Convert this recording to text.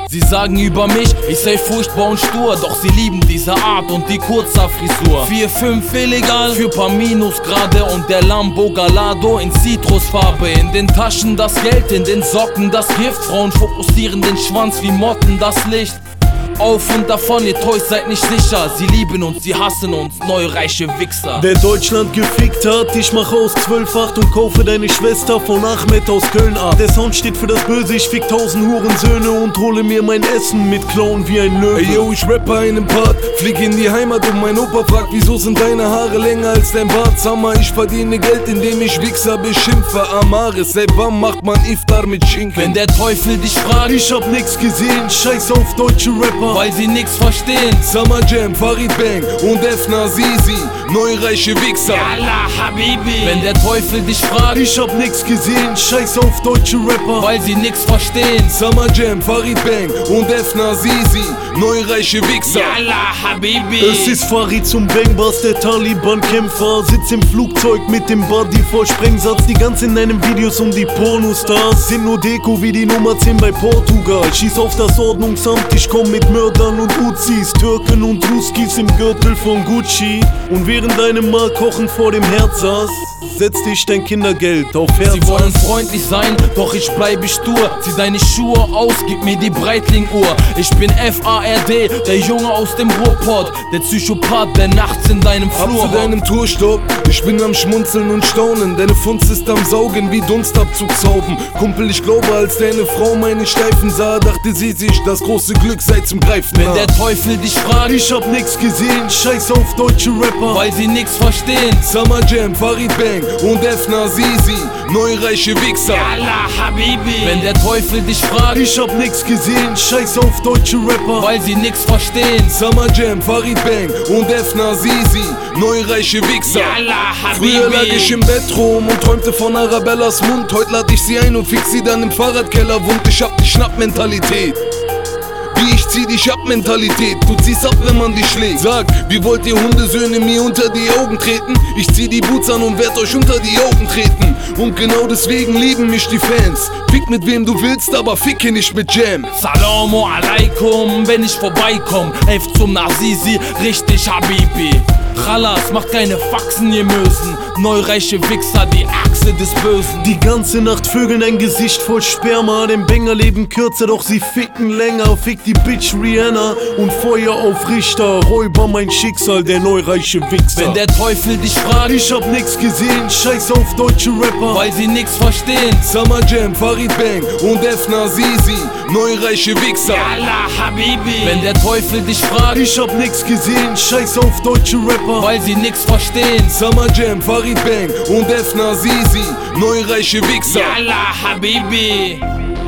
Sie sagen über mich, ich sei furchtbar und stur, doch sie lieben diese Art und die Kurzhaarfrisur. 4,5 illegal für paar Minusgrade und der Lambo Gallardo in Zitrusfarbe. In den Taschen das Geld, in den Socken das Gift. Frauen fokussieren den Schwanz wie Motten das Licht. Auf und davon, ihr Toys seid nicht sicher. Sie lieben uns, sie hassen uns, neureiche Wichser. Wer Deutschland gefickt hat, ich mach aus 12,8 und kaufe deine Schwester von Ahmed aus Köln ab. Der Sound steht für das Böse, ich fick 1000 Hurensöhne und hole mir mein Essen mit Clown wie ein Löwe. Ey yo, ich rappe einen Part, flieg in die Heimat und mein Opa fragt, wieso sind deine Haare länger als dein Bart? Summer, ich verdiene Geld, indem ich Wichser beschimpfe. Amaris, seit wann macht man Iftar mit Schinken? Wenn der Teufel dich fragt, ich hab nix gesehen, scheiß auf deutsche Rapper, weil sie nix verstehen. Summer Jam, Farid Bang und Efna Zizi, neureiche Wichser. Yalla Habibi. Wenn der Teufel dich fragt, ich hab nix gesehen, scheiß auf deutsche Rapper, weil sie nix verstehen. Summer Jam, Farid Bang und Efna Zizi, neureiche Wichser. Yalla Habibi. Es ist Farid zum Bangbass, der Taliban-Kämpfer. Sitzt im Flugzeug mit dem Body voll Sprengsatz. Die ganzen in deinen Videos um die Pornostars sind nur Deko wie die Nummer 10 bei Portugal. Schieß auf das Ordnungsamt, ich komm mit Mördern und Uzis, Türken und Ruskis im Gürtel von Gucci. Und während deine Ma kochen vor dem Herd saß, setz dich dein Kindergeld auf Herz. Sie wollen freundlich sein, doch ich bleibe stur. Zieh deine Schuhe aus, gib mir die Breitling-Uhr. Ich bin FARD, der Junge aus dem Ruhrpott, der Psychopath, der nachts in deinem Flur Ab zu deinem Tourstopp, ich bin am Schmunzeln und Staunen. Deine Funz ist am Saugen wie Dunstabzugshauben. Kumpel, ich glaube, als deine Frau meine Steifen sah, dachte sie sich, das große Glück sei zum Greifen nah. Wenn der Teufel dich fragt, ich hab nix gesehen, scheiß auf deutsche Rapper, weil sie nix verstehen. Summer Jam, Farid Bang und Efna Zizi, neureiche Wichser. Yalla Habibi. Wenn der Teufel dich fragt, ich hab nix gesehen, scheiß auf deutsche Rapper, weil sie nix verstehen. Summer Jam, Farid Bang und Efna Zizi, neureiche Wichser. Yalla Habibi. Früher lag ich im Bett rum und träumte von Arabellas Mund. Heute lad ich sie ein und fix sie dann im Fahrradkeller wund. Ich hab die Schnappmentalität, wie ich zieh dich ab Mentalität. Du ziehst ab, wenn man dich schlägt. Sag, wie wollt ihr Hundesöhne mir unter die Augen treten? Ich zieh die Boots an und werd euch unter die Augen treten. Und genau deswegen lieben mich die Fans. Fick mit wem du willst, aber ficke nicht mit Jam. Salamu alaikum, wenn ich vorbeikomm. 11 zum Nazizi, richtig Habibi. Khalas, macht keine Faxen, ihr Mösen. Neureiche Wichser, die Achse des Bösen. Die ganze Nacht vögeln ein Gesicht voll Sperma. Dem Banger leben kürzer, doch sie ficken länger. Fick die Bitch Rihanna und Feuer auf Richter. Räuber mein Schicksal, der neureiche Wichser. Wenn der Teufel dich fragt, ich hab nix gesehen, scheiß auf deutsche Rapper, weil sie nix verstehen. Summer Jam, Farid Bang und Efna Zizi, neureiche Wichser. Yalla Habibi. Wenn der Teufel dich fragt, ich hab nix gesehen, scheiß auf deutsche Rapper, weil sie nix verstehen. Summer Jam, Farid Bang und Efna Zizi, neureiche Wichser. Yalla Habibi.